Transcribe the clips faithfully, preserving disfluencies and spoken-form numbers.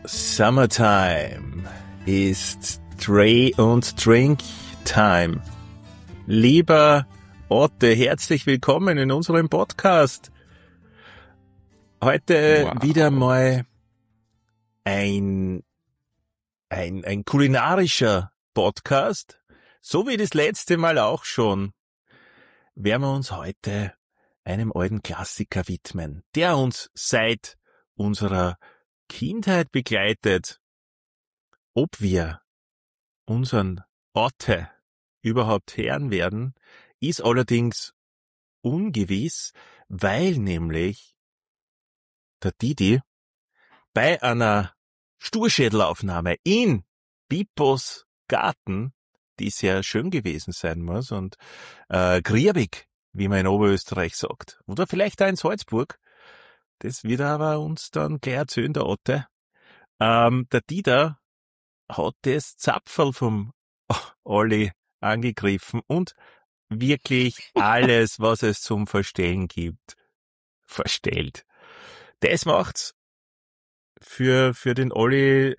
Summertime ist Dreh- und Drink-Time. Lieber Otte, herzlich willkommen in unserem Podcast. Heute wow. wieder mal ein, ein, ein kulinarischer Podcast. So wie das letzte Mal auch schon, werden wir uns heute einem alten Klassiker widmen, der uns seit unserer Kindheit begleitet. Ob wir unseren Otte überhaupt hören werden, ist allerdings ungewiss, weil nämlich der Didi bei einer Sturschädelaufnahme in Pippos Garten, die sehr schön gewesen sein muss und äh, griebig, wie man in Oberösterreich sagt, oder vielleicht auch in Salzburg, das wird aber uns dann gleich erzählen, der Otte. Ähm, der Dieter hat das Zapferl vom Olli angegriffen und wirklich alles, was es zum Verstellen gibt, verstellt. Das macht's für, für den Olli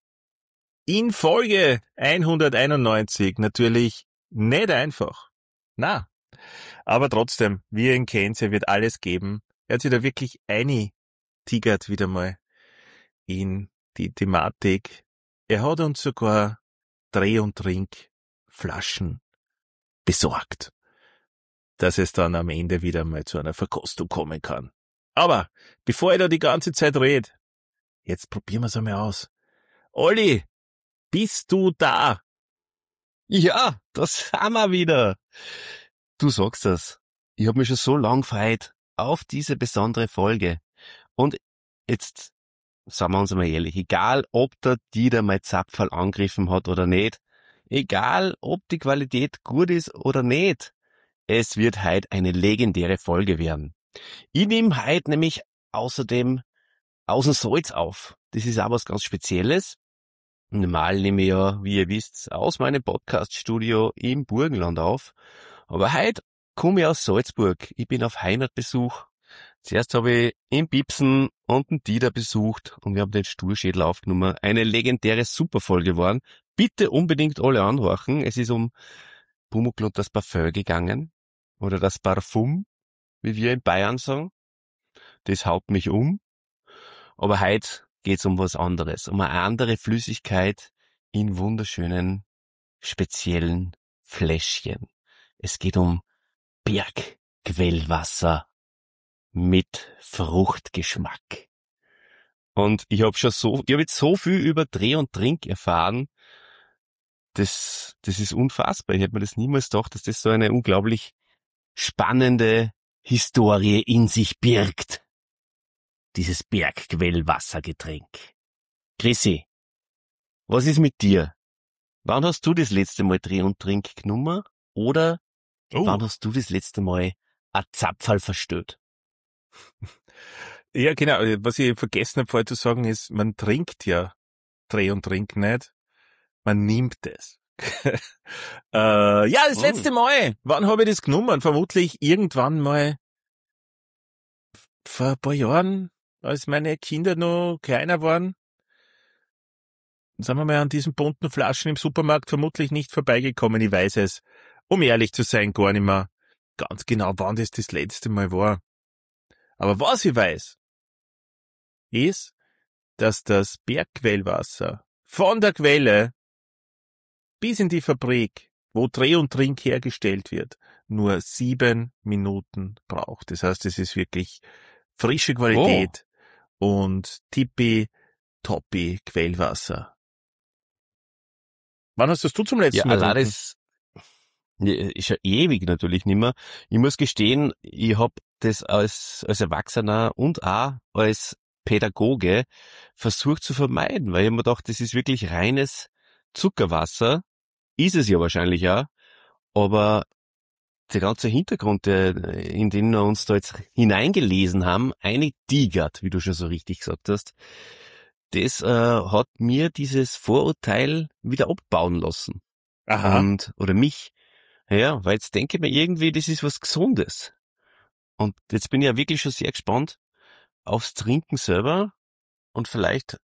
in Folge hunderteinundneunzig natürlich nicht einfach. Na, aber trotzdem, wie ihr ihn kennt, er wird alles geben. Er hat sich da wirklich eingetigert wieder mal in die Thematik. Er hat uns sogar Dreh- und Trinkflaschen besorgt, dass es dann am Ende wieder mal zu einer Verkostung kommen kann. Aber bevor ich da die ganze Zeit rede, jetzt probieren wir es einmal aus. Olli, bist du da? Ja, das haben wir wieder. Du sagst das. Ich habe mich schon so lang gefreut auf diese besondere Folge. Und jetzt sagen wir uns einmal ehrlich, egal ob der Dieter mein Zapferl angegriffen hat oder nicht, egal ob die Qualität gut ist oder nicht, es wird heute eine legendäre Folge werden. Ich nehme heute nämlich außerdem aus dem Salz auf. Das ist auch was ganz Spezielles. Normal nehme ich ja, wie ihr wisst, aus meinem Podcast-Studio im Burgenland auf. Aber heute komme ich aus Salzburg. Ich bin auf Heimatbesuch. Zuerst habe ich in Pipsen und den Dieter besucht und wir haben den Sturschädel aufgenommen. Eine legendäre Superfolge geworden. Bitte unbedingt alle anhorchen. Es ist um Pumuckl und das Parfum gegangen. Oder das Parfum, wie wir in Bayern sagen. Das haut mich um. Aber heute geht's um was anderes. Um eine andere Flüssigkeit in wunderschönen, speziellen Fläschchen. Es geht um Bergquellwasser mit Fruchtgeschmack. Und ich habe schon so, ich habe jetzt so viel über Dreh- und Trink erfahren, das, das ist unfassbar. Ich hätte mir das niemals gedacht, dass das so eine unglaublich spannende Historie in sich birgt. Dieses Bergquellwassergetränk. Chrissy, was ist mit dir? Wann hast du das letzte Mal Dreh- und Trink genommen? Oder oh. wann hast du das letzte Mal ein Zapferl verstellt? Ja, genau. Was ich vergessen habe vorher zu sagen ist, man trinkt ja Dreh- und Trink nicht. Man nimmt es. äh, ja, das letzte Mal. Wann habe ich das genommen? Vermutlich irgendwann mal vor ein paar Jahren, als meine Kinder noch kleiner waren. Dann sind wir mal an diesen bunten Flaschen im Supermarkt vermutlich nicht vorbeigekommen. Ich weiß es, um ehrlich zu sein, gar nicht mehr ganz genau, wann das das letzte Mal war. Aber was ich weiß, ist, dass das Bergquellwasser von der Quelle bis in die Fabrik, wo Dreh- und Trink hergestellt wird, nur sieben Minuten braucht. Das heißt, es ist wirklich frische Qualität oh. und tippi-toppi Quellwasser. Wann hast das du zum letzten ja, Mal getrunken? Das ist ja ewig natürlich nicht mehr. Ich muss gestehen, ich hab das als, als Erwachsener und auch als Pädagoge versucht zu vermeiden, weil ich mir gedacht, das ist wirklich reines Zuckerwasser. Ist es ja wahrscheinlich auch, aber der ganze Hintergrund, in den wir uns da jetzt hineingelesen haben, eingetigert, wie du schon so richtig gesagt hast, das äh, hat mir dieses Vorurteil wieder abbauen lassen. Aha. Und, oder mich. Ja, weil jetzt denke ich mir irgendwie, das ist was Gesundes. Und jetzt bin ich ja wirklich schon sehr gespannt aufs Trinken selber und vielleicht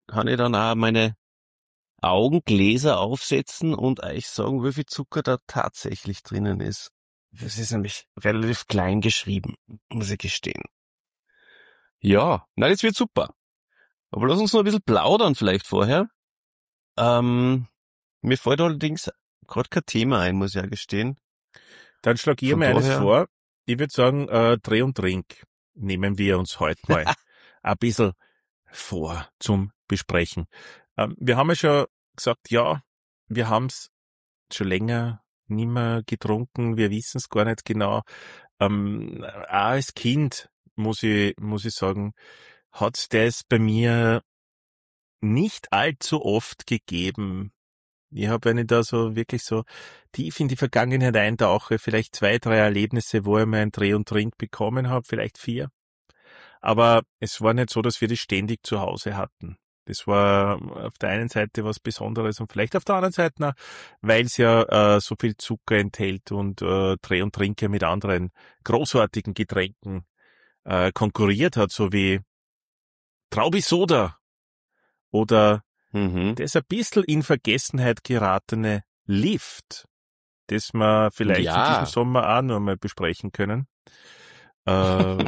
kann ich dann auch meine Augengläser aufsetzen und euch sagen, wie viel Zucker da tatsächlich drinnen ist. Das ist nämlich relativ klein geschrieben, muss ich gestehen. Ja, nein, das wird super. Aber lass uns noch ein bisschen plaudern vielleicht vorher. Ähm, mir fällt allerdings gerade kein Thema ein, muss ich ja gestehen. Dann schlag ihr Von mir eines daher- vor. Ich würde sagen, äh, Dreh und Trink nehmen wir uns heute mal ein bisschen vor zum Besprechen. Ähm, wir haben ja schon gesagt, ja, wir haben's schon länger nicht mehr getrunken, wir wissen es gar nicht genau. Ähm, auch als Kind, muss ich, muss ich sagen, hat's das bei mir nicht allzu oft gegeben. Ich habe, wenn ich da so wirklich so tief in die Vergangenheit eintauche, vielleicht zwei, drei Erlebnisse, wo ich mal ein Dreh und Trink bekommen habe, vielleicht vier. Aber es war nicht so, dass wir das ständig zu Hause hatten. Das war auf der einen Seite was Besonderes und vielleicht auf der anderen Seite, weil es ja äh, so viel Zucker enthält und äh, Dreh und Trink ja mit anderen großartigen Getränken äh, konkurriert hat, so wie Traubi-Soda oder Mhm. das ein bisschen in Vergessenheit geratene Lift, das wir vielleicht in Ja. diesem Sommer auch noch mal besprechen können. Äh,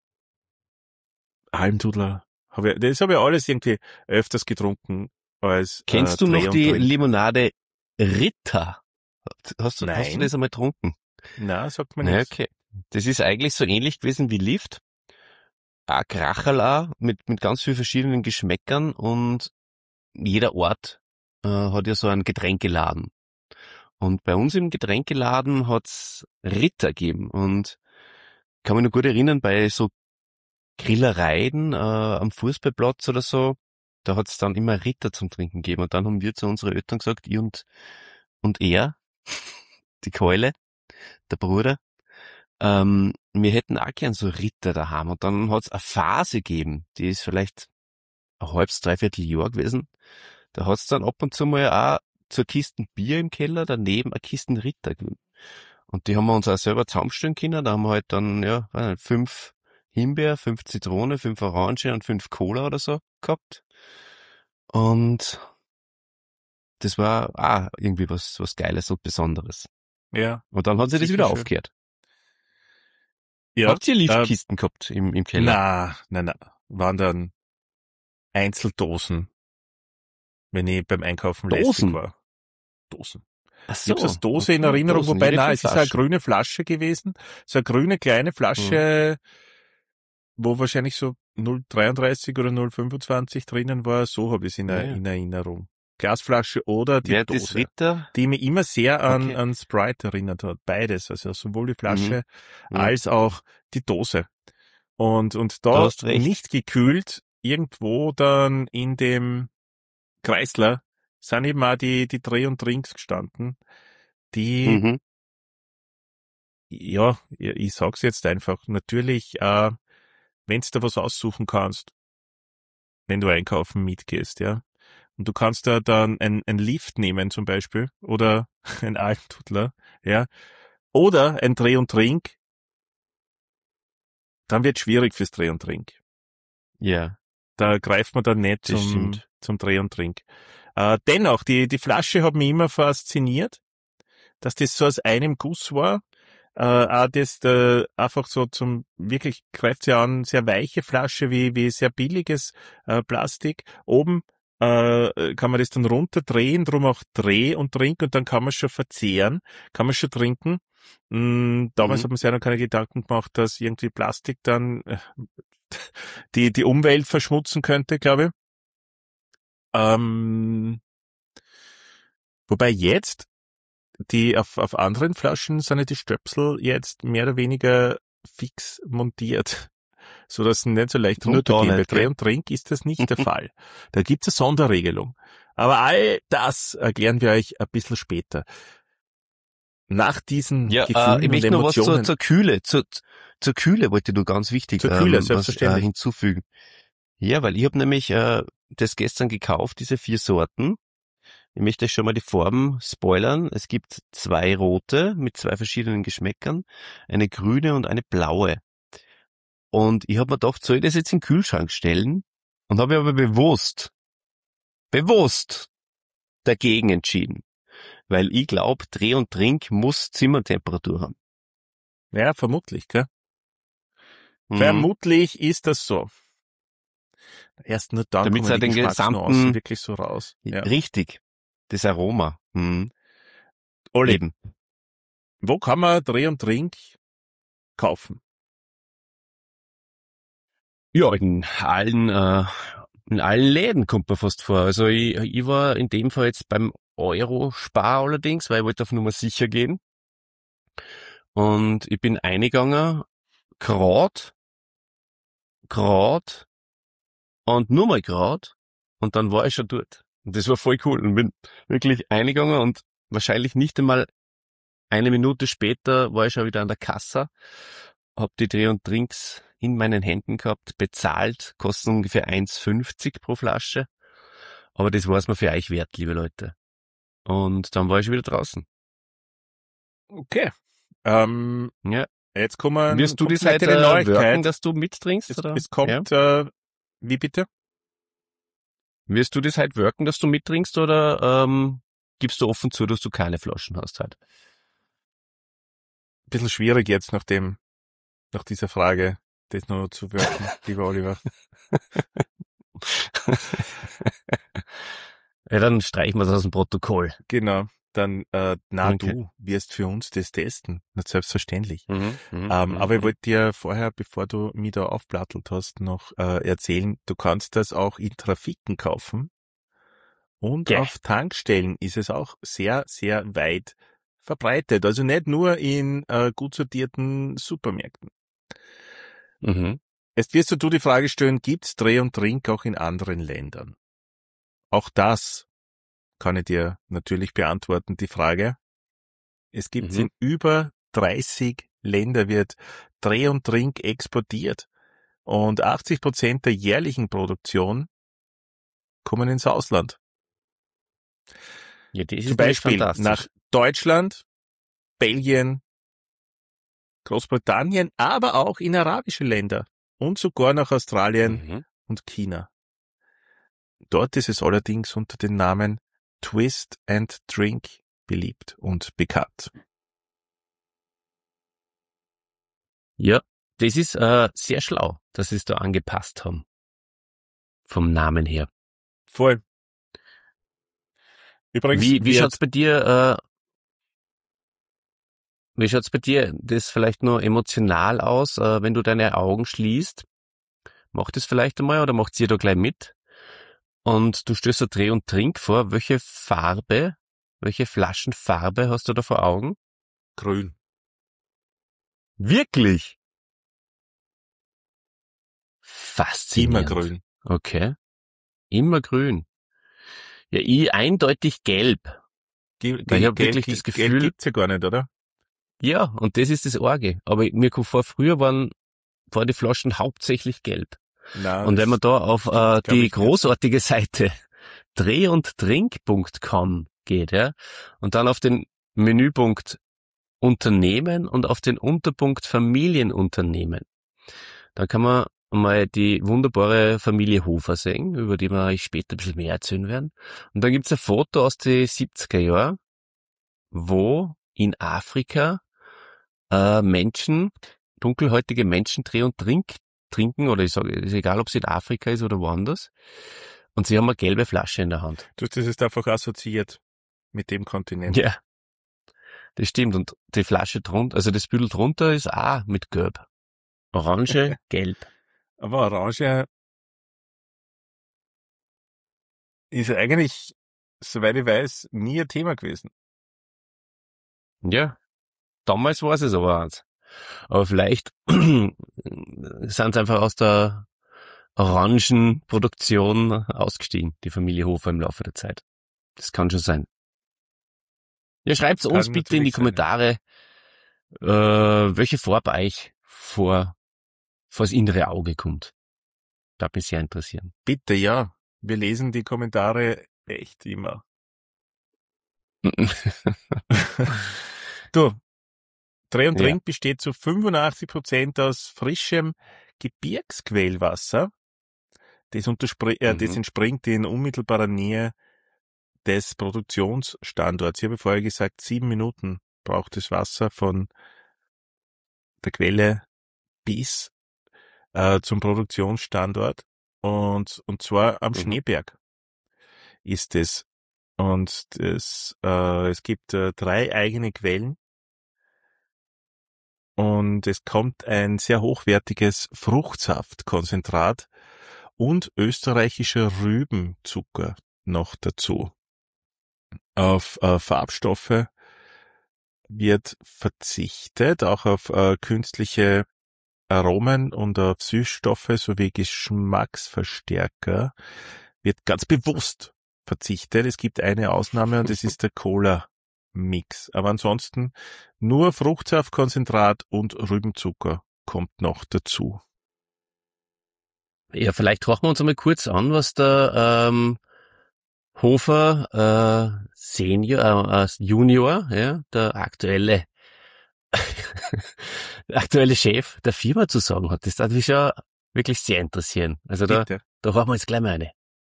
Almdudler. Hab ich, das habe ich alles irgendwie öfters getrunken als Kennst äh, du noch Dreh und die Trink. Limonade Ritter? Hast du, hast du Nein. das einmal getrunken? Na, sagt man Na, nichts. okay. Das ist eigentlich so ähnlich gewesen wie Lift. Ein Kracherl auch, mit, mit ganz vielen verschiedenen Geschmäckern und jeder Ort äh, hat ja so einen Getränkeladen. Und bei uns im Getränkeladen hat's Ritter gegeben und kann mich noch gut erinnern, bei so Grillereien äh, am Fußballplatz oder so, da hat's dann immer Ritter zum Trinken gegeben. Und dann haben wir zu unseren Eltern gesagt, ich und, und er, die Keule, der Bruder, ähm, wir hätten auch gern so Ritter daheim. Und dann hat's eine Phase gegeben, die ist vielleicht ein halbes, dreiviertel Jahr gewesen. Da hat's dann ab und zu mal auch zur Kisten Bier im Keller daneben eine Kisten Ritter gegeben. Und die haben wir uns auch selber zusammenstellen können. Da haben wir halt dann, ja, weiß nicht, fünf Himbeer, fünf Zitrone, fünf Orange und fünf Cola oder so gehabt. Und das war auch irgendwie was, was Geiles und Besonderes. Ja. Und dann hat sich das Sicher wieder schön. aufgehört. Ja. Habt ihr Äh, Liftkisten gehabt im, im Keller? na, na, na. Waren dann Einzeldosen, wenn ich beim Einkaufen lästig Dosen? war. Dosen. Ach Ich so. hab's als Dose in Okay, Erinnerung, Dosen, wobei, jede nein, fünf es ist eine Flaschen. grüne Flasche gewesen. So eine grüne kleine Flasche, wo wahrscheinlich so null Komma dreiunddreißig oder null Komma fünfundzwanzig drinnen war. So habe ich es in, Ja, er- ja. in Erinnerung. Glasflasche oder die Wer das Dose, Ritter? die mich immer sehr an, Okay. an Sprite erinnert hat. Beides, also sowohl die Flasche Mhm. als auch die Dose. Und, und Du da hast recht. nicht gekühlt, irgendwo dann in dem Kreisler sind eben auch die, die Dreh- und Drinks gestanden, die, Mhm. ja, ich, ich sag's jetzt einfach, natürlich, äh, wenn du da was aussuchen kannst, wenn du einkaufen mitgehst, ja. Und du kannst da dann ein, ein Lift nehmen zum Beispiel oder ein Almdudler, ja. Oder ein Dreh und Trink, dann wird schwierig fürs Dreh und Trink. Ja, Da greift man dann nicht das zum, stimmt. zum Dreh und Trink. Äh, dennoch, die, die Flasche hat mich immer fasziniert, dass das so aus einem Guss war. Äh, auch das äh, einfach so zum, wirklich greift sie an, sehr weiche Flasche, wie, wie sehr billiges äh, Plastik. Oben äh, kann man das dann runterdrehen, drum auch Dreh und Trink und dann kann man schon verzehren, kann man schon trinken. Mm, damals Mhm. hat man sich ja noch keine Gedanken gemacht, dass irgendwie Plastik dann äh, die, die Umwelt verschmutzen könnte, glaube ich. Ähm, wobei jetzt, die auf, auf anderen Flaschen sind ja die Stöpsel jetzt mehr oder weniger fix montiert, so dass sie nicht so leicht Nur da runtergehen. Bei nicht, Dreh gell? und Trink ist das nicht der Fall. Da gibt's eine Sonderregelung. Aber all das erklären wir euch ein bisschen später. Nach diesen Ja, Gefühlen äh, ich und möchte noch was zur, Emotionen. zur Kühle, zur, zur Kühle wollte ich nur ganz wichtig Zur Kühle, ähm, was, äh, selbstverständlich. hinzufügen. Ja, weil ich habe nämlich äh, das gestern gekauft, diese vier Sorten. Ich möchte euch schon mal die Farben spoilern. Es gibt zwei rote mit zwei verschiedenen Geschmäckern, eine grüne und eine blaue. Und ich habe mir gedacht, soll ich das jetzt in den Kühlschrank stellen? Und habe aber bewusst bewusst dagegen entschieden. Weil ich glaube, Dreh und Trink muss Zimmertemperatur haben. Ja, vermutlich, gell? Mhm. Vermutlich ist das so. Erst nur dann Damit kommen er die den Geschmacksnuancen gesamten, wirklich so raus. Ja. richtig, das Aroma. Mhm. Olli, Eben. wo kann man Dreh und Trink kaufen? Ja, in allen, äh, in allen Läden kommt mir fast vor. Also ich, ich war in dem Fall jetzt beim Euro-Spar allerdings, weil ich wollte auf Nummer sicher gehen. Und ich bin eingegangen, grad, grad und nur mal grad. Und dann war ich schon dort. Und das war voll cool. Und bin wirklich eingegangen und wahrscheinlich nicht einmal eine Minute später war ich schon wieder an der Kasse, hab die Dreh und Trinks in meinen Händen gehabt, bezahlt, kosten ungefähr eins fünfzig pro Flasche. Aber das war's mir für euch wert, liebe Leute. Und dann war ich wieder draußen. Okay. Ähm, Ja. jetzt kommen, Wirst du kommt das vielleicht halt eine äh, Neuigkeit. wirken, dass du mittrinkst? Es, oder? es kommt, äh, wie bitte? Wirst du das halt wirken, dass du mittrinkst oder ähm, gibst du offen zu, dass du keine Flaschen hast halt? Ein bisschen schwierig jetzt nach dem, nach dieser Frage, das noch zu wirken, lieber Oliver. Ja, dann streichen wir das aus dem Protokoll. Genau. Dann, äh, na, Okay. du wirst für uns das testen. Nicht selbstverständlich. Mhm, mhm, Ähm, mhm, aber ich mhm. wollte dir vorher, bevor du mich da aufplattelt hast, noch äh, erzählen, du kannst das auch in Trafiken kaufen. Und Ja. auf Tankstellen ist es auch sehr, sehr weit verbreitet. Also nicht nur in äh, gut sortierten Supermärkten. Mhm. Jetzt wirst du die Frage stellen, gibt's Dreh und Trink auch in anderen Ländern? Auch das kann ich dir natürlich beantworten, die Frage. Es gibt Mhm. in über dreißig Länder wird Dreh und Trink exportiert und achtzig Prozent der jährlichen Produktion kommen ins Ausland. Ja, das Zum ist natürlich Beispiel fantastisch. nach Deutschland, Belgien, Großbritannien, aber auch in arabische Länder und sogar nach Australien Mhm. und China. Dort ist es allerdings unter dem Namen Twist and Drink beliebt und bekannt. Ja, das ist äh, sehr schlau, dass sie es da angepasst haben. Vom Namen her. Voll. Übrigens Wie, wie wird schaut's bei dir, äh, wie schaut's bei dir das vielleicht nur emotional aus, äh, wenn du deine Augen schließt? Macht das vielleicht einmal oder macht ihr da gleich mit? Und du stößt ein Dreh und Trink vor. Welche Farbe, welche Flaschenfarbe hast du da vor Augen? grün. Wirklich? Immer Faszinierend. grün. Okay. Immer grün. Ja, ich eindeutig gelb. Ge Weil ich habe Geld, wirklich Geld, das Geld Gefühl, gibt's ja gar nicht, oder? ja, und das ist das Arge. Aber mir kommt vor, früher waren, waren die Flaschen hauptsächlich gelb. Na, Und wenn man da auf stimmt, äh, glaub die ich nicht. großartige Seite dreh und trink punkt com geht, ja, und dann auf den Menüpunkt Unternehmen und auf den Unterpunkt Familienunternehmen, dann kann man mal die wunderbare Familie Hofer sehen, über die wir euch später ein bisschen mehr erzählen werden. Und dann gibt's ein Foto aus den siebziger Jahren, wo in Afrika äh, Menschen, dunkelhäutige Menschen Dreh und Trink trinken, oder ich sage, ist egal, ob es in Afrika ist oder woanders, und sie haben eine gelbe Flasche in der Hand. Du hast das jetzt einfach assoziiert mit dem Kontinent. Ja, das stimmt. Und die Flasche drunter, also das Büdel drunter ist auch mit Gelb. Orange, Gelb. Aber Orange ist eigentlich, soweit ich weiß, nie ein Thema gewesen. Ja, damals war es aber eins. Aber vielleicht sind sie einfach aus der Orangenproduktion ausgestiegen, die Familie Hofer im Laufe der Zeit. Das kann schon sein. Ja, schreibt's uns Kann bitte in die natürlich sein, ja. Kommentare, äh, welche Farbe euch vor, vor das innere Auge kommt. Das würde mich sehr interessieren. Bitte, ja. Wir lesen die Kommentare echt immer. Du, Dreh und Ja. Trink besteht zu fünfundachtzig Prozent aus frischem Gebirgsquellwasser, Das, unterspr- äh, das Mhm. entspringt in unmittelbarer Nähe des Produktionsstandorts. Ich habe vorher gesagt, sieben Minuten braucht das Wasser von der Quelle bis äh, zum Produktionsstandort. Und, und zwar am Mhm. Schneeberg ist es. Und das, äh, es gibt äh, drei eigene Quellen. Und es kommt ein sehr hochwertiges Fruchtsaftkonzentrat und österreichischer Rübenzucker noch dazu. Auf äh, Farbstoffe wird verzichtet, auch auf äh, künstliche Aromen und auf Süßstoffe sowie Geschmacksverstärker wird ganz bewusst verzichtet. Es gibt eine Ausnahme und das ist der Cola-Mix. Aber ansonsten nur Fruchtsaftkonzentrat und Rübenzucker kommt noch dazu. Ja, vielleicht horchen wir uns einmal kurz an, was der ähm, Hofer äh, Senior, äh, äh, Junior, ja, der aktuelle der aktuelle Chef der Firma zu sagen hat. Das darf mich ja wirklich sehr interessieren. Also da, Bitte. da horchen wir jetzt gleich mal eine.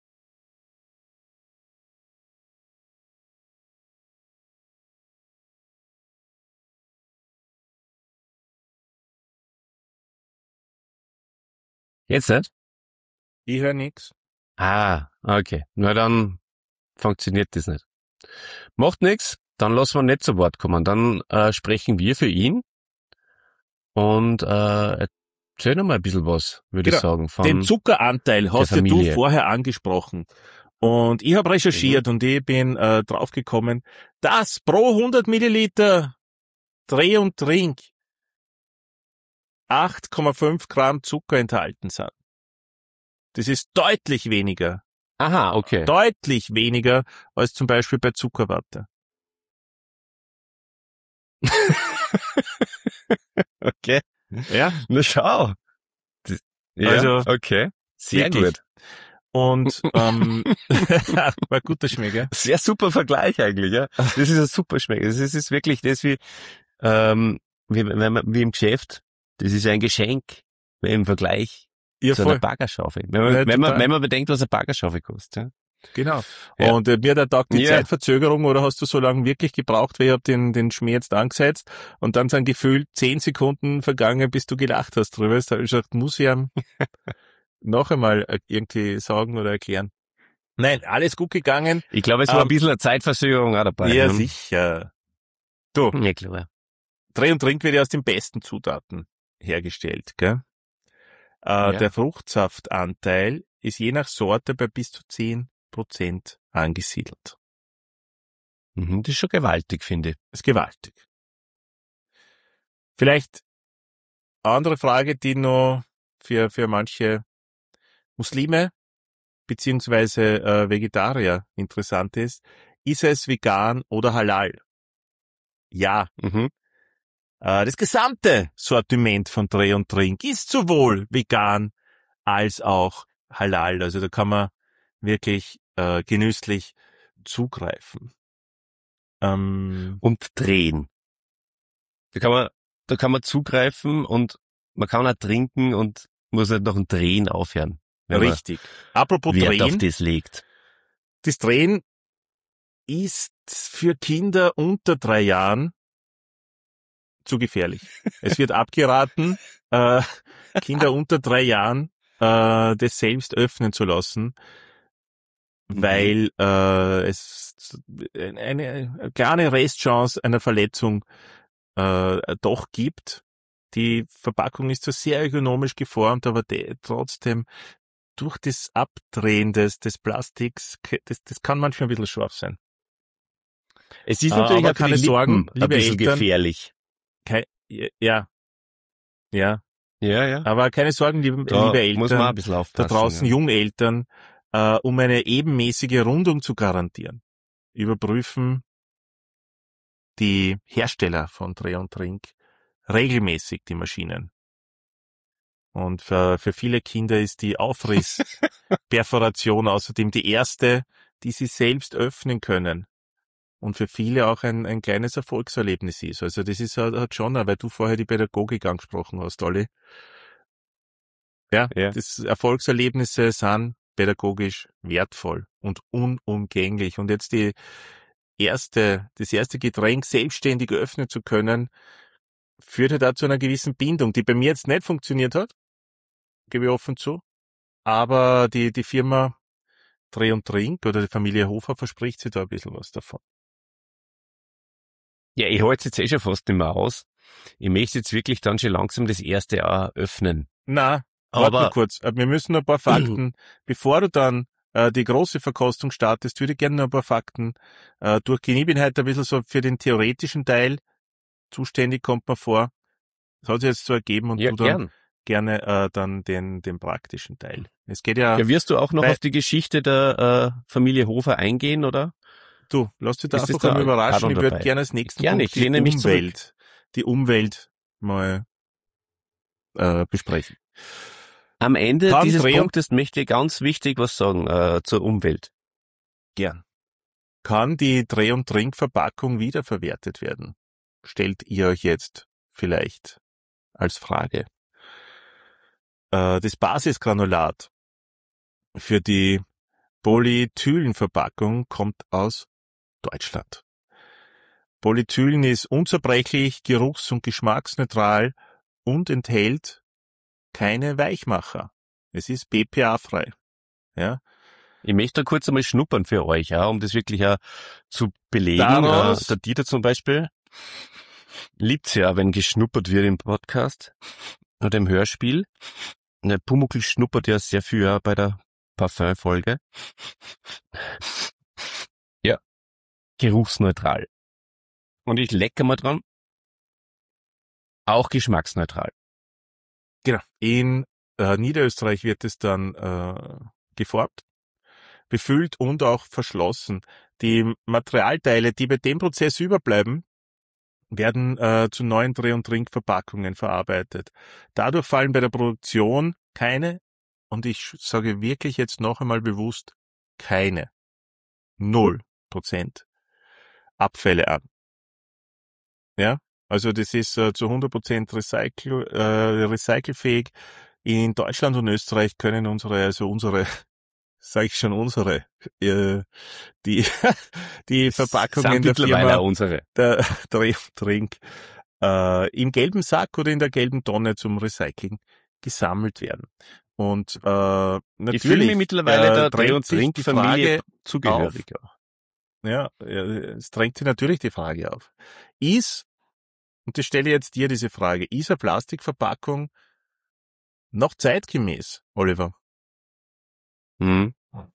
Jetzt nicht? Ich höre nix. Ah, okay. Na dann funktioniert das nicht. Macht nix, dann lassen wir nicht zu Wort kommen. Dann äh, sprechen wir für ihn und äh, erzähl noch mal ein bisschen was, würde ich Genau. sagen, Den von Zuckeranteil hast ja du Familie. vorher angesprochen. Und ich habe recherchiert Mhm. und ich bin äh, draufgekommen, dass pro hundert Milliliter Dreh und Trink acht Komma fünf Gramm Zucker enthalten sind. Das ist deutlich weniger, Aha, okay. deutlich weniger als zum Beispiel bei Zuckerwatte. Okay. Ja, Na schau. Das, ja, also okay. Sehr wirklich. gut. Und ähm, war guter Schmecker. Sehr super Vergleich eigentlich, ja. Das ist ein super Schmeck. Das ist, ist wirklich das wie, ähm, wie, wenn man, wie im Geschäft. Das ist ein Geschenk im Vergleich Ja, zu einer voll. Baggerschaufel. Wenn man, Ja, wenn man, total. wenn man bedenkt, was eine Baggerschaufel kostet, ja. Genau. Ja. Und äh, mir hat der Tag die Ja. Zeitverzögerung, oder hast du so lange wirklich gebraucht, weil ich hab den, den Schmäh jetzt angesetzt und dann sind gefühlt zehn Sekunden vergangen, bis du gelacht hast drüber. Da hab ich gesagt, muss ich ihm noch einmal äh, irgendwie sagen oder erklären. Nein, alles gut gegangen. Ich glaube, es war ein Ähm, bisschen eine Zeitverzögerung auch dabei. Ja, ne? sicher. Du, Ja, klar. Dreh und Trink wird ja aus den besten Zutaten hergestellt, gell? Äh, Ja. Der Fruchtsaftanteil ist je nach Sorte bei bis zu zehn Prozent angesiedelt. Mhm, das ist schon gewaltig, finde ich. Das ist gewaltig. Vielleicht andere Frage, die noch für, für manche Muslime beziehungsweise äh, Vegetarier interessant ist. Ist es vegan oder halal? Ja. Mhm. Äh, das gesamte Sortiment von Dreh und Trink ist sowohl vegan als auch halal. Also da kann man wirklich äh, genüsslich zugreifen. Ähm, Und drehen. Da kann man, da kann man zugreifen und man kann auch trinken und muss nicht noch ein Drehen aufhören, wenn richtig. Apropos man Wert auf Drehen. das legt. Das Drehen ist für Kinder unter drei Jahren zu gefährlich. Es wird abgeraten, äh, Kinder unter drei Jahren äh, das selbst öffnen zu lassen, Mhm. weil äh, es eine, eine kleine Restchance einer Verletzung äh, doch gibt. Die Verpackung ist zwar sehr ökonomisch geformt, aber de, trotzdem durch das Abdrehen des, des Plastiks, das, das kann manchmal ein bisschen scharf sein. Es ist Äh, natürlich aber auch für die keine Sorgen, Lippen ein liebe bisschen Eltern. gefährlich. Kei, ja, ja. Ja, ja. Aber keine Sorgen, liebe, Da liebe muss man auch Eltern, ein bisschen da aufpassen. draußen ja. Jungeltern, äh, um eine ebenmäßige Rundung zu garantieren. Überprüfen die Hersteller von Dreh und Trink regelmäßig die Maschinen. Und für, für viele Kinder ist die Aufrissperforation außerdem die erste, die sie selbst öffnen können. Und für viele auch ein, ein kleines Erfolgserlebnis ist. Also das ist halt, halt schon, weil du vorher die Pädagogik angesprochen hast, Olli. Ja, Ja. das Erfolgserlebnisse sind pädagogisch wertvoll und unumgänglich. Und jetzt die erste, das erste Getränk selbstständig öffnen zu können, führt halt auch zu einer gewissen Bindung, die bei mir jetzt nicht funktioniert hat, gebe ich offen zu. Aber die, die Firma Dreh und Trink oder die Familie Hofer verspricht sich da ein bisschen was davon. Ja, ich halte es jetzt eh schon fast nicht mehr aus. Ich möchte jetzt wirklich dann schon langsam das erste auch öffnen. Na, warte Aber mal kurz. Wir müssen noch ein paar Fakten, bevor du dann äh, die große Verkostung startest, würde ich gerne noch ein paar Fakten äh, durchgehen. Ich bin halt ein bisschen so für den theoretischen Teil zuständig, kommt mir vor. Das hat sich jetzt so ergeben und ja, du dann gern. gerne äh, dann den, den praktischen Teil. Es geht ja, Ja, wirst du auch noch bei- auf die Geschichte der äh, Familie Hofer eingehen, oder? du, lass dich da Ist das einfach da einmal überraschen. auch Ich noch würde dabei? gerne als nächsten Gerne, Punkt ich die lehne mich zurück. Umwelt, die Umwelt mal äh, besprechen. Am Ende Kann dieses Dreh- und- Punktes möchte ich ganz wichtig was sagen äh, zur Umwelt. Gern. Kann die Dreh- und Trinkverpackung wiederverwertet werden? Stellt ihr euch jetzt vielleicht als Frage. Äh, das Basisgranulat für die Polyethylenverpackung kommt aus Deutschland. Polyethylen ist unzerbrechlich, geruchs- und geschmacksneutral und enthält keine Weichmacher. Es ist B P A-frei. Ja. Ich möchte da kurz einmal schnuppern für euch, ja, um das wirklich auch zu belegen. Daraus- Äh, der Dieter zum Beispiel liebt's ja, wenn geschnuppert wird im Podcast oder im Hörspiel. Der Pumuckl schnuppert ja sehr viel ja, bei der Parfum-Folge. Ja, geruchsneutral. Und ich lecke mal dran. Auch geschmacksneutral. Genau. In äh, Niederösterreich wird es dann äh, geformt, befüllt und auch verschlossen. Die Materialteile, die bei dem Prozess überbleiben, werden äh, zu neuen Dreh- und Trinkverpackungen verarbeitet. Dadurch fallen bei der Produktion keine, und ich sage wirklich jetzt noch einmal bewusst, keine, null Prozent Abfälle an. Ja, also das ist äh, zu hundert Prozent recycle, äh, recycelfähig. In Deutschland und Österreich können unsere, also unsere, sage ich schon unsere, äh, die die Verpackungen Sind der mittlerweile Firma auch unsere. der Dreh- und Trink äh, im gelben Sack oder in der gelben Tonne zum Recyceln gesammelt werden. Und äh, natürlich Ich fühle mich mittlerweile äh, der Dreh- drängt und sich die Trink-Familie Frage zugehörig. auf. Ja, äh, es drängt sich natürlich die Frage auf. Ist, und ich stelle jetzt dir diese Frage, ist eine Plastikverpackung noch zeitgemäß, Oliver? Mhm.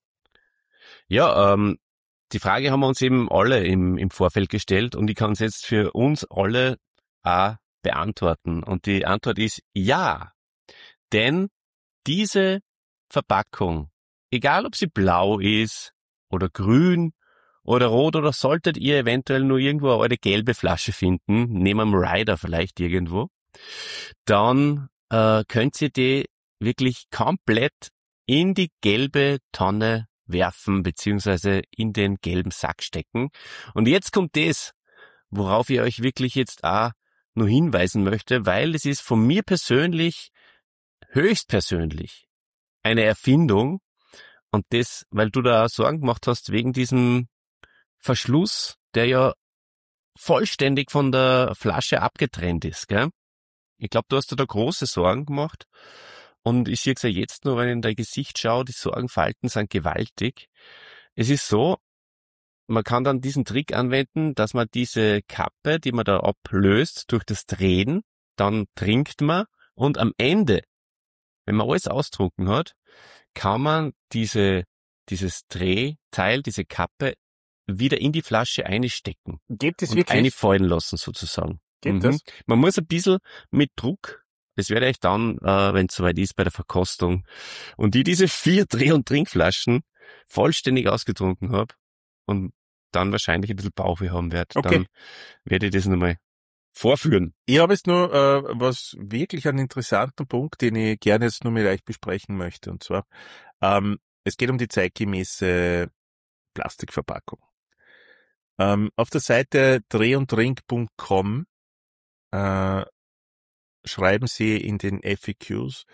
Ja, ähm, die Frage haben wir uns eben alle im, im Vorfeld gestellt und ich kann es jetzt für uns alle auch beantworten. Und die Antwort ist ja. Denn diese Verpackung, egal ob sie blau ist oder grün oder rot oder solltet ihr eventuell nur irgendwo eine gelbe Flasche finden, neben einem Rider vielleicht irgendwo, dann äh, könnt ihr die wirklich komplett in die gelbe Tonne werfen, beziehungsweise in den gelben Sack stecken. Und jetzt kommt das, worauf ich euch wirklich jetzt auch nur hinweisen möchte, weil es ist von mir persönlich, höchstpersönlich, eine Erfindung. Und das, weil du da Sorgen gemacht hast wegen diesem Verschluss, der ja vollständig von der Flasche abgetrennt ist, gell? Ich glaube, du hast dir da große Sorgen gemacht. Und ich sehe es ja jetzt nur, wenn ich in dein Gesicht schaue, die Sorgenfalten sind gewaltig. Es ist so, man kann dann diesen Trick anwenden, dass man diese Kappe, die man da ablöst, durch das Drehen, dann trinkt man und am Ende, wenn man alles austrunken hat, kann man diese, dieses Drehteil, diese Kappe wieder in die Flasche einstecken Geht das und wirklich? einfallen lassen sozusagen. Geht Mhm. das? Man muss ein bisschen mit Druck, das werde ich dann, äh, wenn es soweit ist, bei der Verkostung, und ich diese vier Dreh- und Trinkflaschen vollständig ausgetrunken habe und dann wahrscheinlich ein bisschen Bauchweh haben werde, Okay. dann werde ich das nochmal vorführen. Ich habe jetzt nur äh, was wirklich einen interessanten Punkt, den ich gerne jetzt nur mit euch besprechen möchte. Und zwar, ähm, es geht um die zeitgemäße Plastikverpackung. Ähm, auf der Seite dreh und trink punkt com äh, schreiben sie in den F A Qs,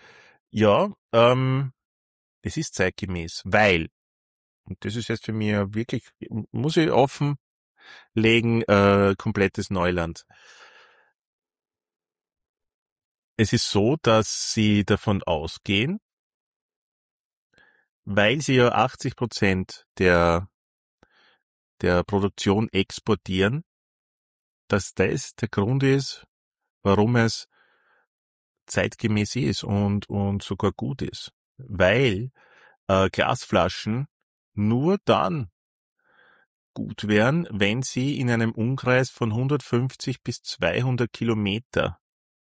Ja, ähm, es ist zeitgemäß, weil, und das ist jetzt für mich wirklich, muss ich offenlegen, äh, komplettes Neuland. Es ist so, dass sie davon ausgehen, weil sie ja achtzig Prozent der, der Produktion exportieren, dass das der Grund ist, warum es zeitgemäß ist und, und sogar gut ist. Weil äh, Glasflaschen nur dann gut wären, wenn sie in einem Umkreis von hundertfünfzig bis zweihundert Kilometer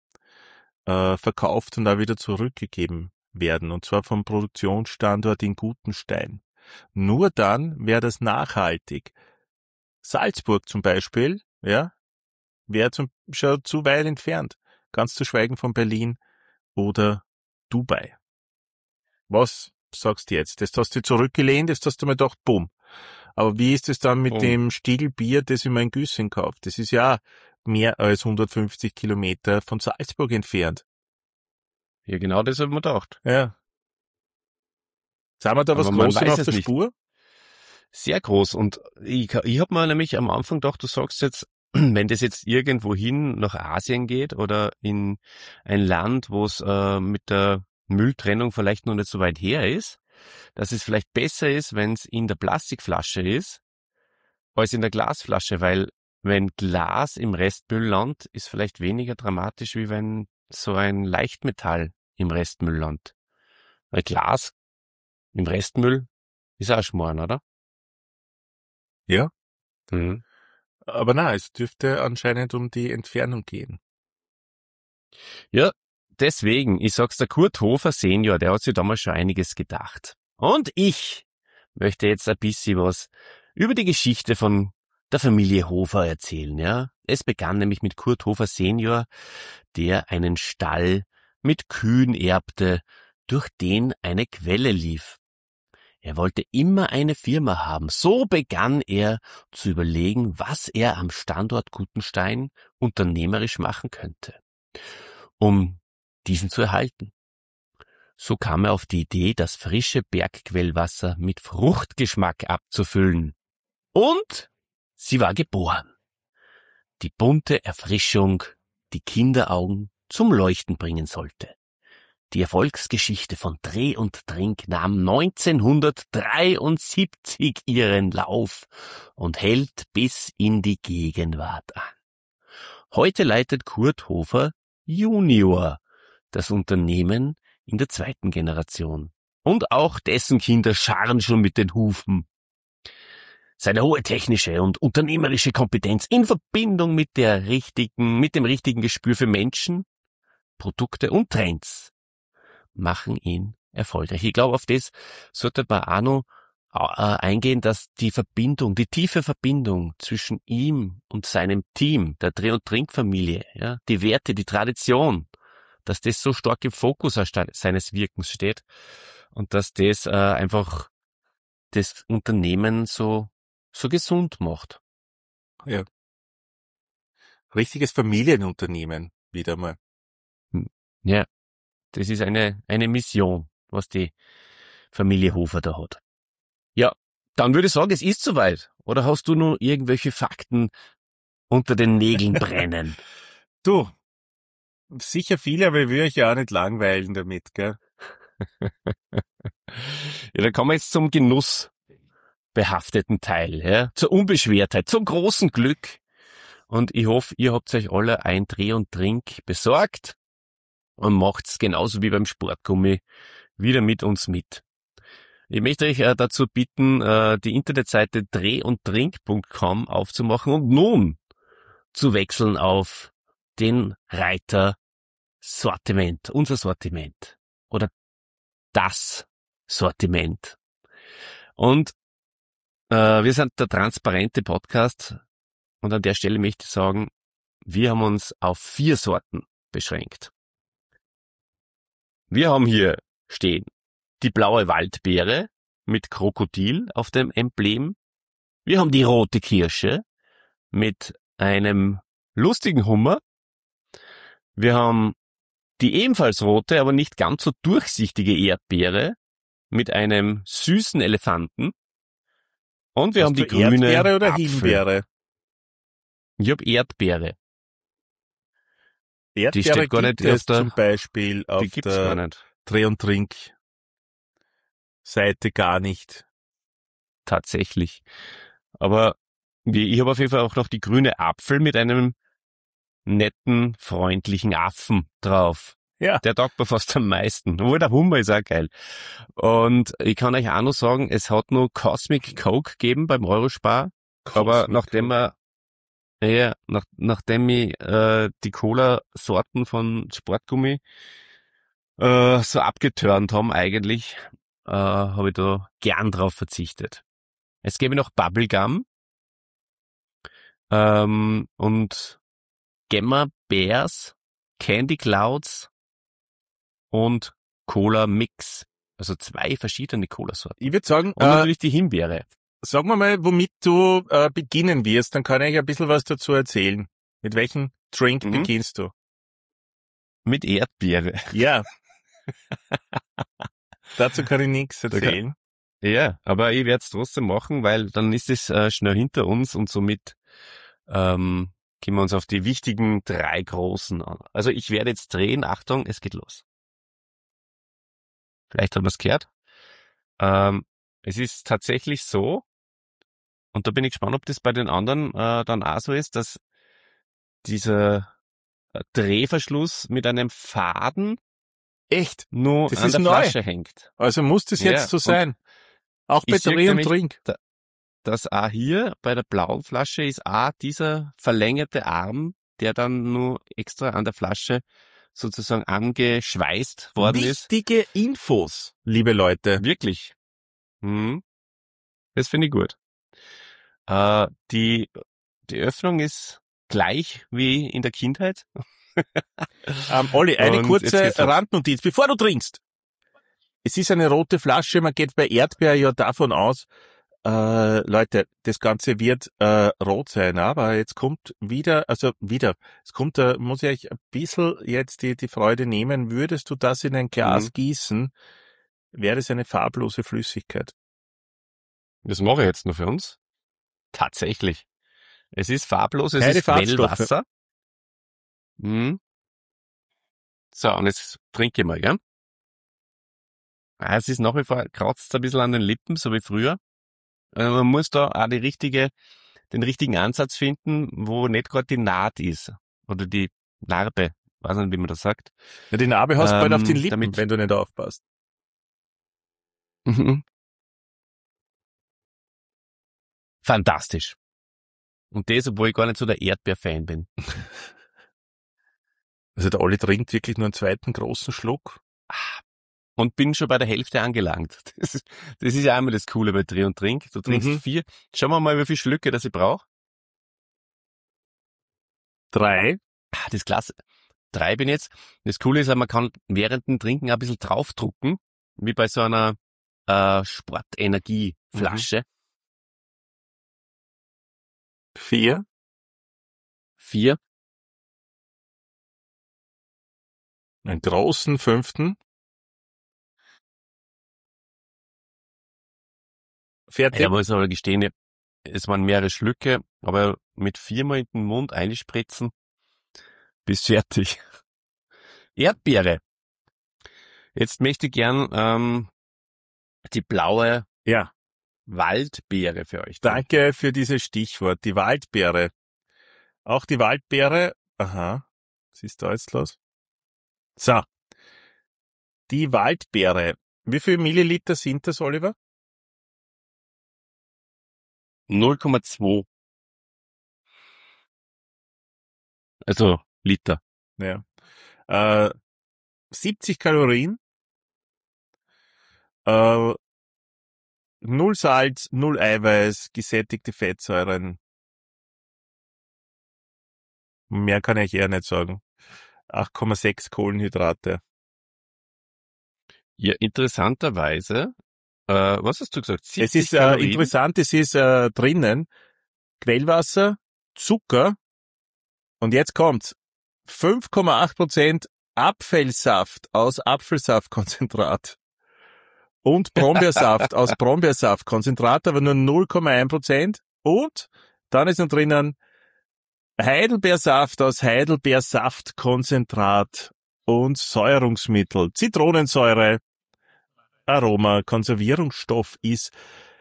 äh, verkauft und auch wieder zurückgegeben werden, und zwar vom Produktionsstandort in Gutenstein. Nur dann wäre das nachhaltig. Salzburg zum Beispiel, ja, wäre zum, schon zu weit entfernt, ganz zu schweigen von Berlin oder Dubai. Was sagst du jetzt? Das hast du zurückgelehnt, jetzt hast du mir gedacht, bumm. Aber wie ist es dann mit Boom. dem Stiegelbier, das ich mir in Güssing kaufe? Das ist ja mehr als hundertfünfzig Kilometer von Salzburg entfernt. Ja, genau das habe ich mir gedacht. Ja. Sind wir da Aber was man Großes weiß auf es der nicht. Spur? Sehr groß. Und ich, ich habe mir nämlich am Anfang gedacht, du sagst jetzt, wenn das jetzt irgendwo hin nach Asien geht oder in ein Land, wo es äh, mit der Mülltrennung vielleicht noch nicht so weit her ist, dass es vielleicht besser ist, wenn es in der Plastikflasche ist, als in der Glasflasche, weil wenn Glas im Restmüll landet, ist vielleicht weniger dramatisch, wie wenn so ein Leichtmetall im Restmüll landet. Weil Glas im Restmüll ist auch Schmarrn, oder? Ja. Mhm. Aber na, es dürfte anscheinend um die Entfernung gehen. Ja, deswegen, ich sag's der Kurt Hofer Senior, der hat sich damals schon einiges gedacht. Und ich möchte jetzt ein bisschen was über die Geschichte von der Familie Hofer erzählen, ja. Es begann nämlich mit Kurt Hofer Senior, der einen Stall mit Kühen erbte, durch den eine Quelle lief. Er wollte immer eine Firma haben. So begann er zu überlegen, was er am Standort Gutenstein unternehmerisch machen könnte, um diesen zu erhalten. So kam er auf die Idee, das frische Bergquellwasser mit Fruchtgeschmack abzufüllen. Und sie war geboren. Die bunte Erfrischung, die Kinderaugen zum Leuchten bringen sollte. Die Erfolgsgeschichte von Dreh und Trink nahm neunzehnhundertdreiundsiebzig ihren Lauf und hält bis in die Gegenwart an. Heute leitet Kurt Hofer Junior das Unternehmen in der zweiten Generation. Und auch dessen Kinder scharren schon mit den Hufen. Seine hohe technische und unternehmerische Kompetenz in Verbindung mit der richtigen, mit dem richtigen Gespür für Menschen, Produkte und Trends machen ihn erfolgreich. Ich glaube, auf das sollte man auch noch äh, eingehen, dass die Verbindung, die tiefe Verbindung zwischen ihm und seinem Team, der Dreh- und Trinkfamilie, ja, die Werte, die Tradition, dass das so stark im Fokus seines Wirkens steht und dass das äh, einfach das Unternehmen so so gesund macht. Ja. Richtiges Familienunternehmen, wieder mal. Ja, das ist eine eine Mission, was die Familie Hofer da hat. Ja, dann würde ich sagen, es ist soweit. Oder hast du noch irgendwelche Fakten unter den Nägeln brennen? Du, sicher viele, aber ich will euch ja auch nicht langweilen damit, gell? Ja, dann kommen wir jetzt zum genussbehafteten Teil, ja, zur Unbeschwertheit, zum großen Glück. Und ich hoffe, ihr habt euch alle ein Dreh und Trink besorgt und macht's genauso wie beim Sportgummi wieder mit uns mit. Ich möchte euch äh, dazu bitten, äh, die Internetseite dreh und trink punkt com aufzumachen und nun zu wechseln auf den Reiter Sortiment, unser Sortiment oder das Sortiment. Und äh, wir sind der transparente Podcast und an der Stelle möchte ich sagen, wir haben uns auf vier Sorten beschränkt. Wir haben hier stehen die blaue Waldbeere mit Krokodil auf dem Emblem. Wir haben die rote Kirsche mit einem lustigen Hummer. Wir haben die ebenfalls rote, aber nicht ganz so durchsichtige Erdbeere mit einem süßen Elefanten. Und wir Hast haben die du grüne Erdbeere oder Apfel. Himbeere? Ich habe Erdbeere. Die Erdbeere steht gar gibt nicht auf es der, zum Beispiel auf die gibt's gar der nicht. Dreh- und Trink-Seite gar nicht. Tatsächlich. Aber wie- ich habe auf jeden Fall auch noch die grüne Apfel mit einem netten, freundlichen Affen drauf. Ja. Der taugt mir fast am meisten. Obwohl der Hummer ist auch geil. Und ich kann euch auch noch sagen, es hat nur Cosmic Coke gegeben beim Eurospar. Aber Cosmic nachdem Coke. er, ja, nach, nachdem ich äh, die Cola-Sorten von Sportgummi äh, so abgeturnt haben eigentlich, äh, habe ich da gern drauf verzichtet. Es gäbe noch Bubblegum ähm, und Gemma Bears, Candy Clouds und Cola Mix. Also zwei verschiedene Cola-Sorten. Ich würde sagen, Und äh, natürlich die Himbeere. sag mir mal, womit du äh, beginnen wirst, dann kann ich ein bisschen was dazu erzählen. Mit welchem Drink Mhm. beginnst du? Mit Erdbeere. Ja. Dazu kann ich nichts Da kann- erzählen. Ja, aber ich werde es trotzdem machen, weil dann ist es äh, schnell hinter uns und somit ähm, gehen wir uns auf die wichtigen drei großen an. Also ich werde jetzt drehen. Achtung, es geht los. Vielleicht hat man es gehört. Ähm, es ist tatsächlich so, und da bin ich gespannt, ob das bei den anderen äh, dann auch so ist, dass dieser äh, Drehverschluss mit einem Faden Echt? nur Das an ist der neu. Flasche hängt. Also muss das Ja, jetzt so und sein. Auch bei ich sehe Dreh- und nämlich, Trink. da- dass auch hier bei der blauen Flasche ist auch dieser verlängerte Arm, der dann nur extra an der Flasche sozusagen angeschweißt worden ist. Wichtige Infos, liebe Leute. Wirklich. Mhm. Das finde ich gut. Äh, die, die Öffnung ist gleich wie in der Kindheit. Ähm, Olli, eine Und jetzt kurze geht's los. Randnotiz, bevor du trinkst. Es ist eine rote Flasche, man geht bei Erdbeer ja davon aus, äh, Leute, das Ganze wird äh, rot sein, aber jetzt kommt wieder, also wieder, es kommt, da muss ich euch ein bisschen jetzt die, die Freude nehmen, würdest du das in ein Glas Mhm. gießen, wäre es eine farblose Flüssigkeit. Das mache ich jetzt nur für uns. Tatsächlich. Es ist farblos, es Keine ist Farbstoffe. Quellwasser. Mhm. So, und jetzt trinke ich mal, gell? Ah, es ist nach wie vor, kratzt ein bisschen an den Lippen, so wie früher. Also man muss da auch die richtige, den richtigen Ansatz finden, wo nicht gerade die Naht ist. Oder die Narbe. Weiß nicht, wie man das sagt. Ja, die Narbe hast du bald auf den Ähm, Lippen, damit- wenn du nicht aufpasst. Mhm. Fantastisch. Und das, obwohl ich gar nicht so der Erdbeer-Fan bin. Also der Olli trinkt wirklich nur einen zweiten großen Schluck. Und bin schon bei der Hälfte angelangt. Das ist, das ist ja einmal das Coole bei Dreh und Trink. Du trinkst Mhm. vier. Schauen wir mal, wie viele Schlücke das ich brauche. Drei. Ah, das Glas, drei bin jetzt. Das Coole ist ja, man kann während dem Trinken ein bisschen draufdrucken, wie bei so einer äh, Sportenergieflasche. Vier. Vier. Einen großen fünften. Fertig. Ja, muss aber gestehen, es waren mehrere Schlücke, aber mit viermal in den Mund einspritzen, bis fertig. Erdbeere. Jetzt möchte ich gern ähm, die blaue Ja. Waldbeere für euch trinken. Danke für dieses Stichwort. Die Waldbeere. Auch die Waldbeere. Aha. Was ist da jetzt los? So. Die Waldbeere. Wie viel Milliliter sind das, Oliver? null Komma zwei. Also Liter. Ja. Äh, siebzig Kalorien. Äh, null Salz, null Eiweiß, gesättigte Fettsäuren. Mehr kann ich eher nicht sagen. acht Komma sechs Kohlenhydrate. Ja, interessanterweise, äh, was hast du gesagt? Es siebzig ist äh, Kalorien? interessant, es ist äh, drinnen Quellwasser, Zucker und jetzt kommt's. fünf Komma acht Prozent Apfelsaft aus Apfelsaftkonzentrat und Brombeersaft aus Brombeersaftkonzentrat, aber nur null Komma eins Prozent. Und dann ist noch drinnen Heidelbeersaft aus Heidelbeersaftkonzentrat und Säuerungsmittel, Zitronensäure, Aroma, Konservierungsstoff ist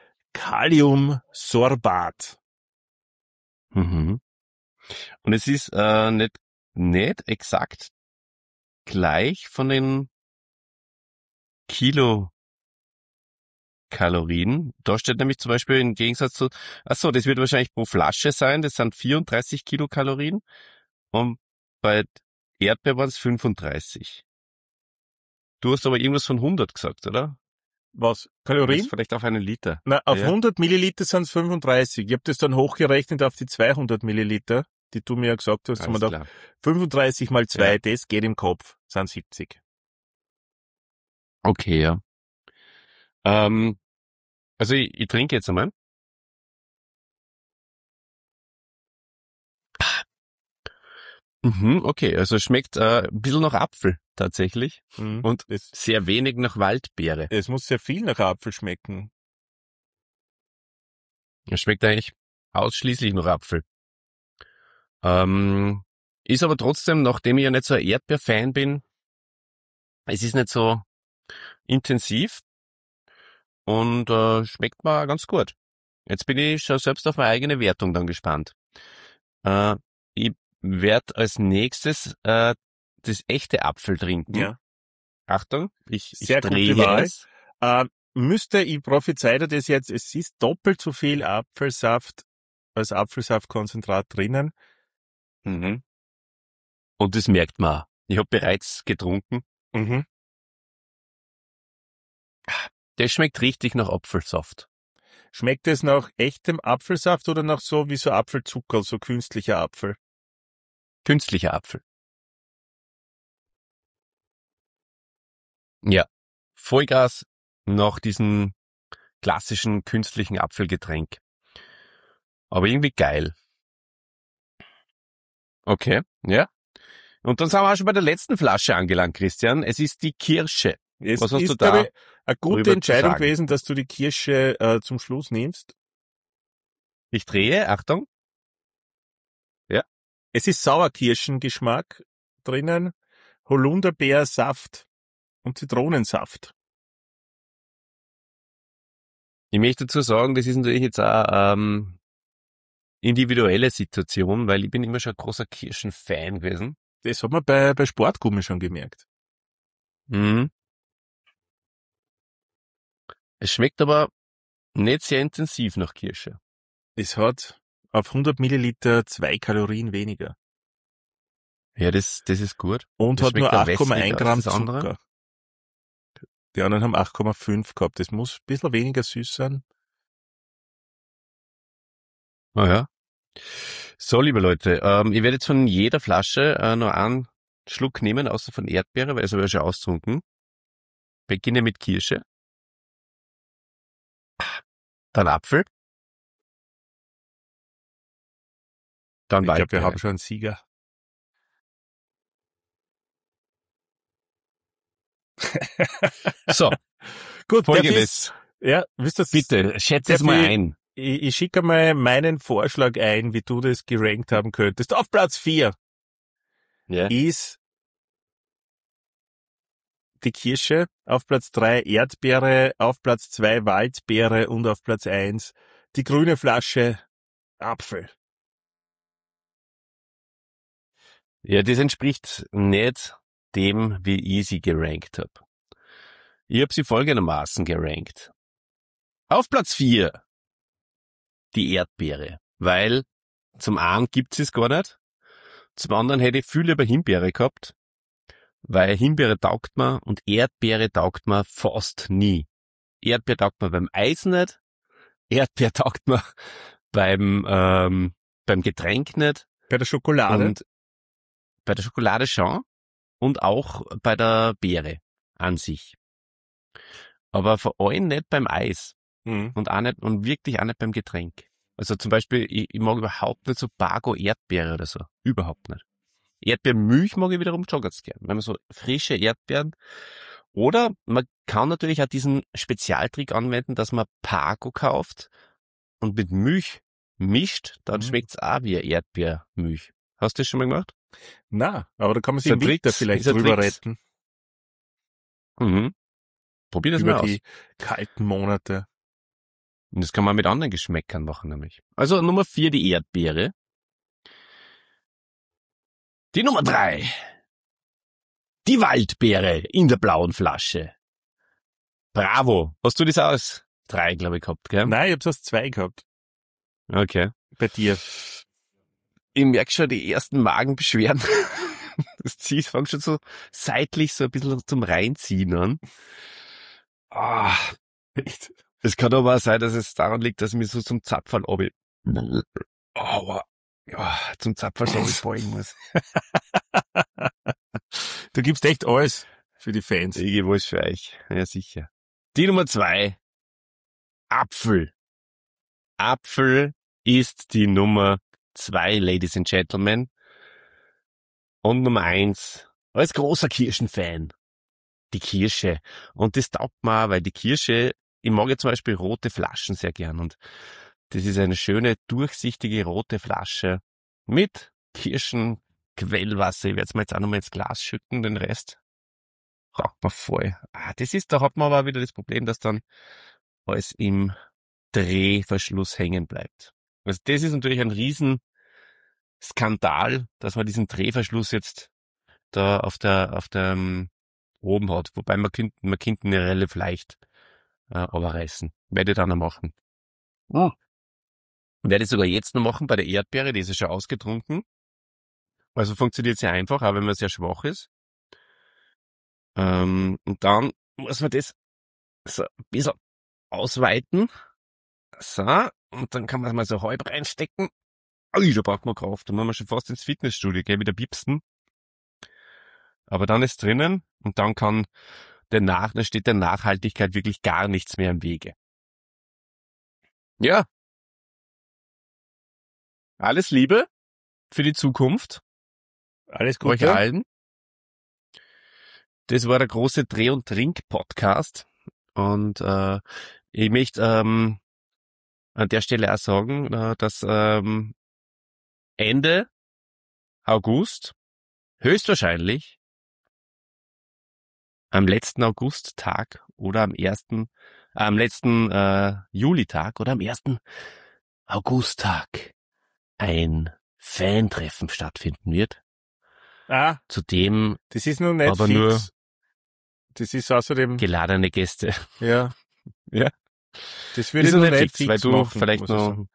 Kaliumsorbat. Mhm. Und es ist äh, nicht, nicht exakt gleich von den Kilokalorien. Da steht nämlich zum Beispiel im Gegensatz zu, ach so, das wird wahrscheinlich pro Flasche sein, das sind vierunddreißig Kilokalorien und bei Erdbeer waren es fünfunddreißig. Du hast aber irgendwas von hundert gesagt, oder? Was? Das Kalorien? ist vielleicht auf einen Liter. Na, auf Ja. hundert Milliliter sind es fünfunddreißig. Ich habe das dann hochgerechnet auf die zweihundert Milliliter, die du mir ja gesagt hast. Alles Haben wir klar. gedacht, fünfunddreißig mal zwei, Ja. das geht im Kopf, sind siebzig. Okay, ja. Ähm, also ich, ich trinke jetzt einmal. Mhm, okay, also es schmeckt äh, ein bisschen nach Apfel tatsächlich Mhm. und Das, sehr wenig nach Waldbeere. es muss sehr viel nach Apfel schmecken. Es schmeckt eigentlich ausschließlich nach Apfel. Ähm, ist aber trotzdem, nachdem ich ja nicht so ein Erdbeer-Fan bin, es ist nicht so intensiv und äh, schmeckt mir ganz gut. Jetzt bin ich schon selbst auf meine eigene Wertung dann gespannt. Äh, ich werde als nächstes äh, das echte Apfel trinken. Ja. Achtung, ich, ich Sehr gute drehe Wahl. es. Ähm, müsste, ich prophezeie dir das jetzt, es ist doppelt so viel Apfelsaft als Apfelsaftkonzentrat drinnen. Mhm. Und das merkt man. Ich habe bereits getrunken. Mhm. Das schmeckt richtig nach Apfelsaft. Schmeckt es nach echtem Apfelsaft oder nach so wie so Apfelzucker, so künstlicher Apfel? Künstlicher Apfel. Ja. Vollgas nach diesem klassischen künstlichen Apfelgetränk. Aber irgendwie geil. Okay, ja. Und dann sind wir auch schon bei der letzten Flasche angelangt, Christian. Es ist die Kirsche. Es Was hast ist, du da glaube ich, eine gute drüber zu Entscheidung sagen? gewesen, dass du die Kirsche äh, zum Schluss nimmst. Ich drehe, Achtung. Es ist Sauerkirschengeschmack drinnen, Holunderbeersaft und Zitronensaft. Ich möchte dazu sagen, das ist natürlich jetzt auch ähm, individuelle Situation, weil ich bin immer schon ein großer Kirschen-Fan gewesen. Das hat man bei, bei Sportgummi schon gemerkt. Mhm. Es schmeckt aber nicht sehr intensiv nach Kirsche. Es hat auf hundert Milliliter zwei Kalorien weniger. Ja, das, das ist gut. Und Das hat nur schmeckt ja acht Komma eins wässriger Gramm als das andere. Zucker. Die anderen haben acht Komma fünf gehabt. Das muss ein bisschen weniger süß sein. Oh ja. So, liebe Leute, ähm, ich werde jetzt von jeder Flasche äh, noch einen Schluck nehmen, außer von Erdbeere, weil es habe ich ja schon austrunken. Beginne mit Kirsche. Dann Apfel. Dann Ich glaube, wir Waldbeere. haben schon einen Sieger. So, Gut, der folgendes. ist, ja, wisst ihr, Bitte, schätze es darf mal ich- ein. Ich, ich schicke mal meinen Vorschlag ein, wie du das gerankt haben könntest. Auf Platz vier Ja. ist die Kirsche, auf Platz drei Erdbeere, auf Platz zwei Waldbeere und auf Platz eins die grüne Flasche Apfel. Ja, das entspricht nicht dem, wie ich sie gerankt habe. Ich habe sie folgendermaßen gerankt. Auf Platz vier die Erdbeere, weil zum einen gibt's es gar nicht, zum anderen hätte ich viel lieber Himbeere gehabt, weil Himbeere taugt mir und Erdbeere taugt mir fast nie. Erdbeer taugt mir beim Eis nicht, Erdbeer taugt mir beim, ähm, beim Getränk nicht Bei der Schokolade. und bei der Schokolade schon und auch bei der Beere an sich. Aber vor allem nicht beim Eis Mhm. und auch nicht, und wirklich auch nicht beim Getränk. Also zum Beispiel, ich, ich mag überhaupt nicht so Bargo Erdbeere oder so. Überhaupt nicht. Erdbeermilch mag ich wiederum schon ganz gern. Wenn man so frische Erdbeeren. Oder man kann natürlich auch diesen Spezialtrick anwenden, dass man Paco kauft und mit Milch mischt, dann Mhm. schmeckt's auch wie eine Erdbeermilch. Hast du das schon mal gemacht? Na, aber da kann man sich Ist im ein Winter Tricks, vielleicht ist ein drüber Tricks. retten. Mhm. Probier das mal Über aus. die kalten Monate. Und das kann man mit anderen Geschmäckern machen, nämlich. Also Nummer vier, die Erdbeere. Die Nummer drei. Die Waldbeere in der blauen Flasche. Bravo. Hast du das aus? Drei, glaube ich, gehabt, gell? Nein, ich hab's aus zwei gehabt. Okay. Bei dir. Ich merke schon die ersten Magenbeschwerden. Das zieht, fängt schon so seitlich so ein bisschen zum Reinziehen an. Ah, Echt? es kann aber auch sein, dass es daran liegt, dass ich mich so zum Zapferl obi, aua, ja, zum Zapferl so beugen muss. Du gibst echt alles für die Fans. Ich gebe alles für euch. Ja, sicher. Die Nummer zwei. Apfel. Apfel ist die Nummer zwei, Ladies and Gentlemen. Und Nummer eins, als großer Kirschenfan, die Kirsche. Und das taugt mir auch, weil die Kirsche, ich mag ja zum Beispiel rote Flaschen sehr gern. Und das ist eine schöne, durchsichtige rote Flasche mit Kirschenquellwasser. Ich werde es mir jetzt auch nochmal ins Glas schütten, den Rest raucht man voll. Ah, das ist, da hat man aber wieder das Problem, dass dann alles im Drehverschluss hängen bleibt. Also das ist natürlich ein riesen Skandal, dass man diesen Drehverschluss jetzt da auf der, auf der, um, oben hat. Wobei man könnte, man könnte ihn ja relativ leicht, äh, überreißen. Werde ich dann noch machen. Oh. Werde ich sogar jetzt noch machen bei der Erdbeere, die ist ja schon ausgetrunken. Also funktioniert sehr einfach, auch wenn man sehr schwach ist. Ähm, und dann muss man das so ein bisschen ausweiten. So, und dann kann man es mal so halb reinstecken. Ui, da braucht man Kraft. Da muss man schon fast ins Fitnessstudio gehen, wieder piepsen. Aber dann ist drinnen und dann kann der Nach, da steht der Nachhaltigkeit wirklich gar nichts mehr im Wege. Ja. Alles Liebe für die Zukunft. Alles Euch Gute. allen. Das war der große Dreh- und Trink-Podcast. Und äh, ich möchte ähm, an der Stelle auch sagen, äh, dass ähm, Ende August höchstwahrscheinlich am letzten Augusttag oder am ersten, äh, am letzten äh, Julitag oder am ersten Augusttag ein Fantreffen stattfinden wird. Ah, Zu dem das ist noch nicht aber fix. nur Das ist außerdem, geladene Gäste. ja. Ja. Das würde Ist ich noch noch nicht nicht fix, fix weil du machen, vielleicht muss ich noch- sagen.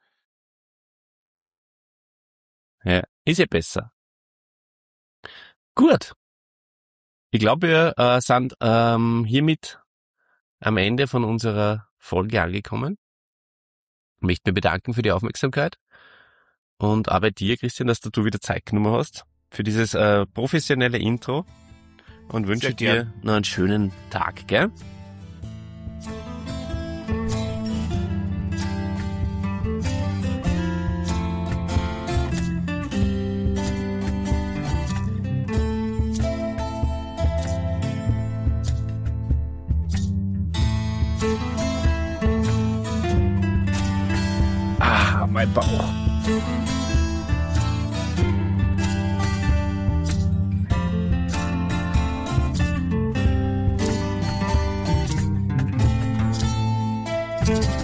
Ja, ist ja besser. Gut. Ich glaube, wir äh, sind ähm, hiermit am Ende von unserer Folge angekommen. Ich möchte mich bedanken für die Aufmerksamkeit und auch bei dir, Christian, dass du wieder Zeit genommen hast für dieses äh, professionelle Intro und wünsche Sehr dir gern. noch einen schönen Tag, gell? Ah, mein Bauch. Thank